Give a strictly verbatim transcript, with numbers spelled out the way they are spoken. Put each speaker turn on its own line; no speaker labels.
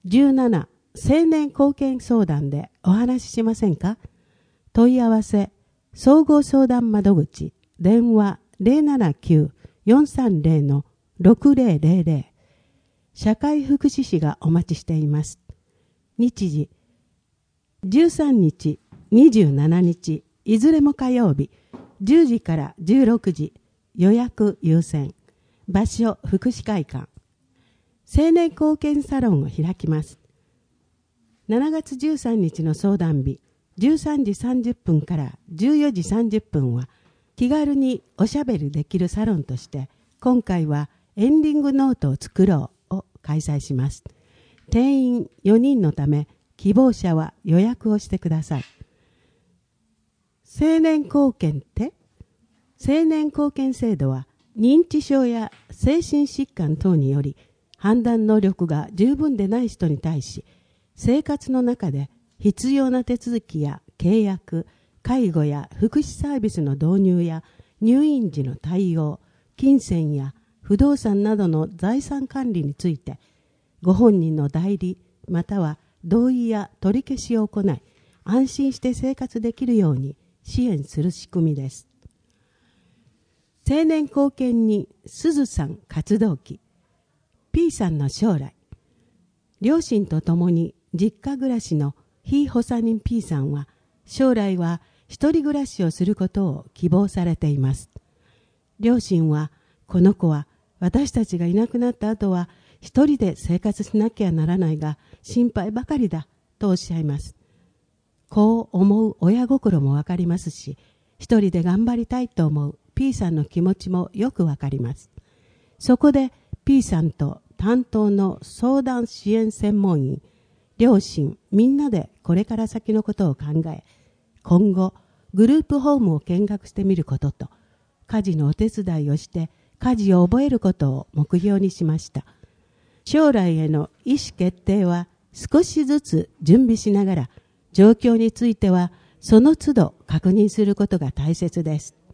じゅうなな青年貢献相談でお話ししませんか？問い合わせ総合相談窓口電話 ゼロななきゅう よんさんゼロ ろくゼロゼロゼロ 社会福祉士がお待ちしています。日時じゅうさんにちにじゅうしちにちいずれも火曜日じゅうじからじゅうろくじ予約優先。場所福祉会館。青年貢献サロンを開きます。しちがつじゅうさんにちの相談日じゅうさんじさんじゅっぷんからじゅうよじさんじゅっぷんは気軽におしゃべりできるサロンとして今回はエンディングノートを作ろうを開催します。定員よにんのため希望者は予約をしてください。青年貢献って青年貢献制度は認知症や精神疾患等により判断能力が十分でない人に対し生活の中で必要な手続きや契約、介護や福祉サービスの導入や入院時の対応、金銭や不動産などの財産管理についてご本人の代理または同意や取り消しを行い安心して生活できるように支援する仕組みです。青年貢献にすずさん活動期 P さんの将来。両親と共に実家暮らしの非補佐人 P さんは将来は一人暮らしをすることを希望されています。両親はこの子は私たちがいなくなった後は一人で生活しなきゃならないが心配ばかりだとおっしゃいます。こう思う親心もわかりますし、一人で頑張りたいと思う P さんの気持ちもよくわかります。そこで P さんと担当の相談支援専門員、両親みんなでこれから先のことを考え、今後グループホームを見学してみることと、家事のお手伝いをして家事を覚えることを目標にしました。将来への意思決定は少しずつ準備しながら、状況についてはその都度確認することが大切です。